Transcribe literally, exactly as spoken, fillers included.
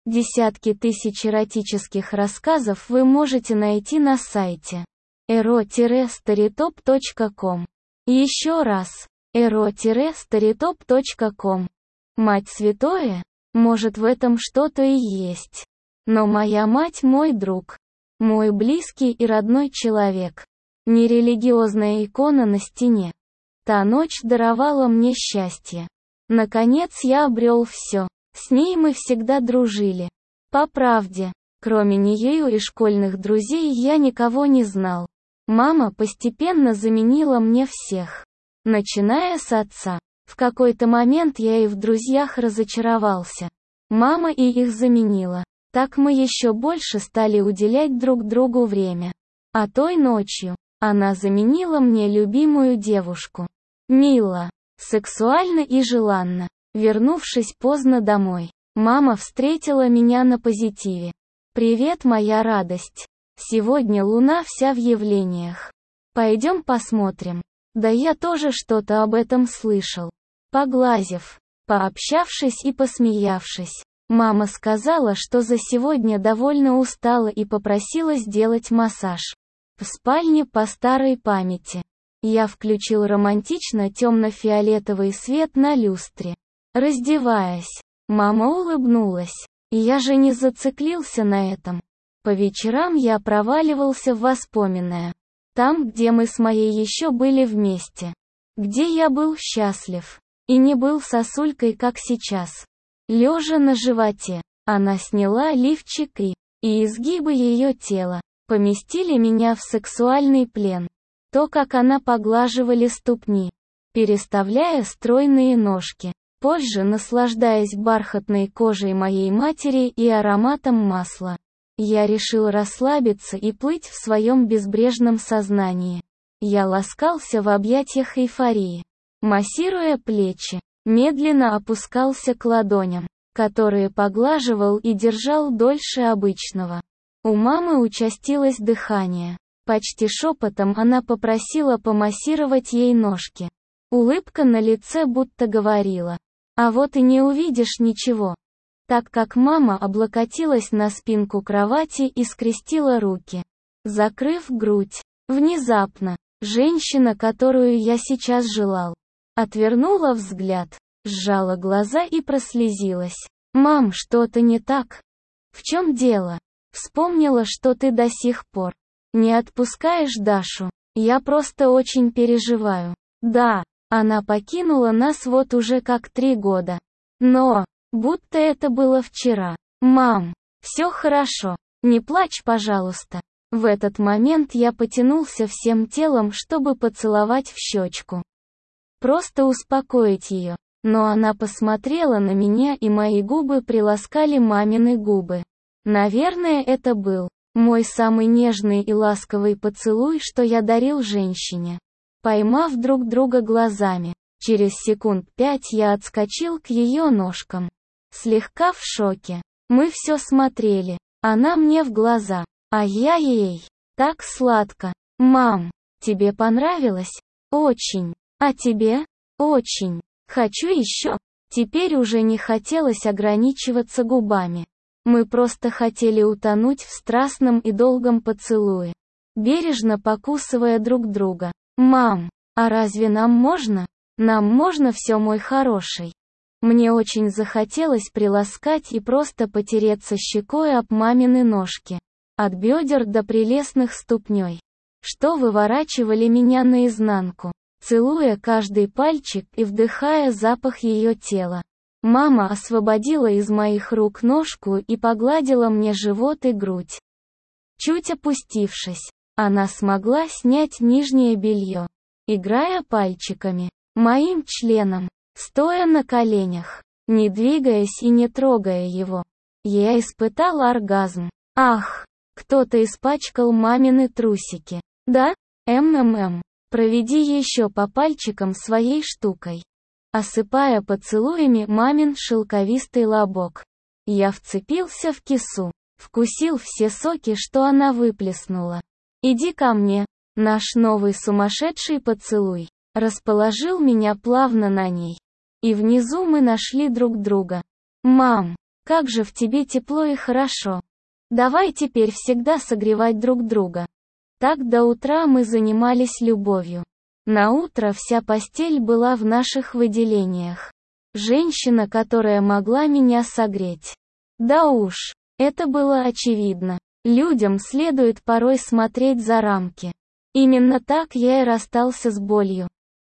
Десятки тысяч эротических рассказов вы можете найти на сайте эро старитоп точка ком. Еще раз, эро старитоп точка ком. Мать святое? Может, в этом что-то и есть. Но моя мать мой друг. Мой близкий и родной человек. Не религиозная икона на стене. Та ночь даровала мне счастье. Наконец я обрел все. С ней мы всегда дружили. По правде, кроме нее и школьных друзей я никого не знал. Мама постепенно заменила мне всех. Начиная с отца. В какой-то момент я и в друзьях разочаровался. Мама и их заменила. Так мы еще больше стали уделять друг другу время. А той ночью, она заменила мне любимую девушку. Мило, сексуально и желанно. Вернувшись поздно домой, мама встретила меня на позитиве. «Привет, моя радость. Сегодня луна вся в явлениях. Пойдем посмотрим». Да я тоже что-то об этом слышал. Поглазев, пообщавшись и посмеявшись, мама сказала, что за сегодня довольно устала и попросила сделать массаж. В спальне по старой памяти. Я включил романтично темно-фиолетовый свет на люстре. Раздеваясь, мама улыбнулась. Я же не зациклился на этом. По вечерам я проваливался в воспоминания. Там, где мы с моей еще были вместе. Где я был счастлив. И не был сосулькой, как сейчас. Лежа на животе, она сняла лифчик и, и изгибы ее тела, поместили меня в сексуальный плен. То, как она поглаживали ступни, переставляя стройные ножки. Позже, наслаждаясь бархатной кожей моей матери и ароматом масла, я решил расслабиться и плыть в своем безбрежном сознании. Я ласкался в объятиях эйфории. Массируя плечи, медленно опускался к ладоням, которые поглаживал и держал дольше обычного. У мамы участилось дыхание. Почти шепотом она попросила помассировать ей ножки. Улыбка на лице будто говорила: «А вот и не увидишь ничего». Так как мама облокотилась на спинку кровати и скрестила руки, закрыв грудь, внезапно, женщина, которую я сейчас желал, отвернула взгляд, сжала глаза и прослезилась. «Мам, что-то не так? В чем дело? Вспомнила, что ты до сих пор не отпускаешь Дашу. Я просто очень переживаю». Да, она покинула нас вот уже как три года. Но, будто это было вчера. «Мам, все хорошо. Не плачь, пожалуйста». В этот момент я потянулся всем телом, чтобы поцеловать в щечку. Просто успокоить ее. Но она посмотрела на меня, и мои губы приласкали мамины губы. Наверное, это был мой самый нежный и ласковый поцелуй, что я дарил женщине. Поймав друг друга глазами, через секунд пять я отскочил к ее ножкам. Слегка в шоке. Мы все смотрели. Она мне в глаза, а я ей. Так сладко. «Мам, тебе понравилось?» «Очень. А тебе?» «Очень. Хочу еще». Теперь уже не хотелось ограничиваться губами. Мы просто хотели утонуть в страстном и долгом поцелуе, бережно покусывая друг друга. «Мам, а разве нам можно? Нам можно все, мой хороший». Мне очень захотелось приласкать и просто потереться щекой об мамины ножки, от бедер до прелестных ступней, что выворачивали меня наизнанку, целуя каждый пальчик и вдыхая запах ее тела. Мама освободила из моих рук ножку и погладила мне живот и грудь. Чуть опустившись, она смогла снять нижнее белье, играя пальчиками, моим членом, стоя на коленях, не двигаясь и не трогая его. Я испытал оргазм. Ах, кто-то испачкал мамины трусики. Да? МММ. Проведи еще по пальчикам своей штукой. Осыпая поцелуями мамин шелковистый лобок. Я вцепился в кису, вкусил все соки, что она выплеснула. «Иди ко мне». Наш новый сумасшедший поцелуй расположил меня плавно на ней. И внизу мы нашли друг друга. «Мам, как же в тебе тепло и хорошо. Давай теперь всегда согревать друг друга. Так до утра мы занимались любовью. На утро вся постель была в наших выделениях. Женщина, которая могла меня согреть. Да уж, это было очевидно. Людям следует порой смотреть за рамки. Именно так я и расстался с болью.